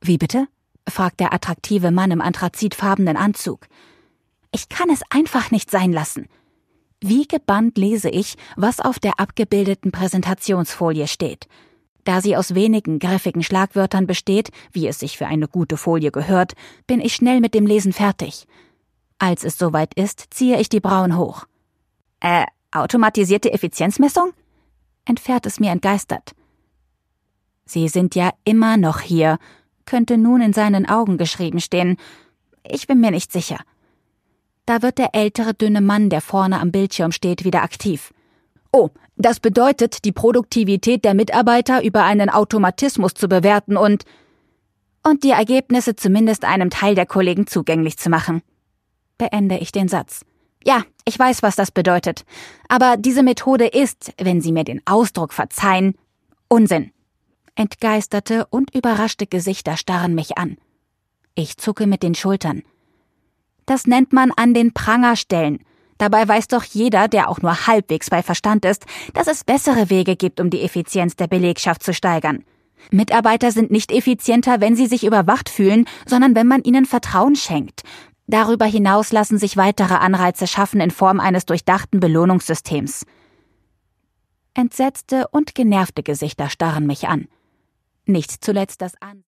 Wie bitte?, fragt der attraktive Mann im anthrazitfarbenen Anzug. Ich kann es einfach nicht sein lassen. Wie gebannt lese ich, was auf der abgebildeten Präsentationsfolie steht. Da sie aus wenigen griffigen Schlagwörtern besteht, wie es sich für eine gute Folie gehört, bin ich schnell mit dem Lesen fertig. Als es soweit ist, ziehe ich die Brauen hoch. Automatisierte Effizienzmessung?, entfährt es mir entgeistert. Sie sind ja immer noch hier, könnte nun in seinen Augen geschrieben stehen. Ich bin mir nicht sicher. Da wird der ältere, dünne Mann, der vorne am Bildschirm steht, wieder aktiv. Oh, das bedeutet, die Produktivität der Mitarbeiter über einen Automatismus zu bewerten und die Ergebnisse zumindest einem Teil der Kollegen zugänglich zu machen. Beende ich den Satz. Ja, ich weiß, was das bedeutet. Aber diese Methode ist, wenn Sie mir den Ausdruck verzeihen, Unsinn. Entgeisterte und überraschte Gesichter starren mich an. Ich zucke mit den Schultern. Das nennt man an den Pranger stellen. Dabei weiß doch jeder, der auch nur halbwegs bei Verstand ist, dass es bessere Wege gibt, um die Effizienz der Belegschaft zu steigern. Mitarbeiter sind nicht effizienter, wenn sie sich überwacht fühlen, sondern wenn man ihnen Vertrauen schenkt. Darüber hinaus lassen sich weitere Anreize schaffen in Form eines durchdachten Belohnungssystems. Entsetzte und genervte Gesichter starren mich an. Nicht zuletzt das